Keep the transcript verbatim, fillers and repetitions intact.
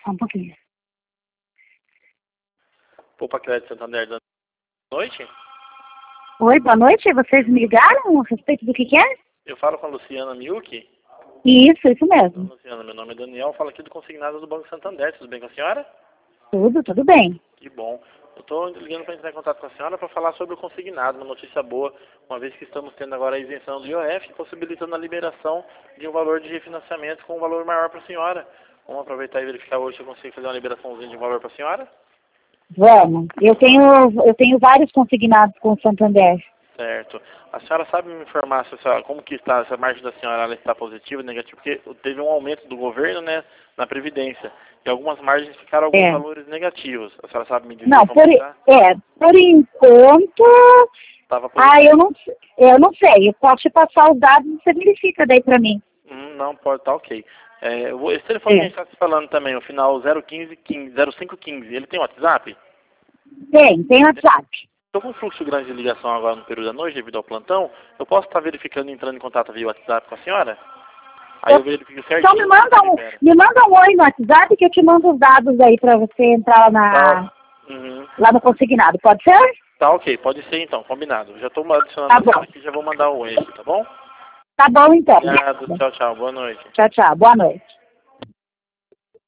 Só um pouquinho. Poupa Crédito Santander da noite? Oi, boa noite. Vocês me ligaram a respeito do que que é? Eu falo com a Luciana Milk. Isso, isso mesmo. Luciana, meu nome é Daniel, falo aqui do consignado do Banco Santander. Tudo bem com a senhora? Tudo, tudo bem. Que bom. Eu estou ligando para entrar em contato com a senhora para falar sobre o consignado, uma notícia boa, uma vez que estamos tendo agora a isenção do I O F, possibilitando a liberação de um valor de refinanciamento com um valor maior para a senhora. Vamos aproveitar e verificar hoje se eu consigo fazer uma liberaçãozinha de um valor para a senhora? Vamos. Eu tenho, eu tenho vários consignados com o Santander. Certo. A senhora sabe me informar se a senhora, como que está, se a margem da senhora ela está positiva ou negativa? Porque teve um aumento do governo, né, na Previdência. E algumas margens ficaram alguns É. valores negativos. A senhora sabe me dizer Não, como por, está? é, por enquanto... Tava Ah, eu não, eu não sei. Eu posso te passar os dados e você verifica daí pra mim. Hum, não, pode, tá ok. É, eu vou- esse telefone É. que a gente está se falando também, o final zero quinze quinze, zero cinco quinze, ele tem WhatsApp? Tem, tem WhatsApp. Estou com um fluxo grande de ligação agora no período da noite, devido ao plantão. Eu posso estar verificando e entrando em contato via WhatsApp com a senhora? Aí eu verifico certinho. Então me manda, um, me manda um oi no WhatsApp que eu te mando os dados aí pra você entrar na, Tá. Uhum. lá no consignado. Pode ser? Tá ok, pode ser então, combinado. Já estou adicionando Tá a senhora bom. aqui, já vou mandar o oi aqui, tá bom? Tá bom então. Obrigado, tchau, tchau, boa noite. Tchau, tchau. Boa noite.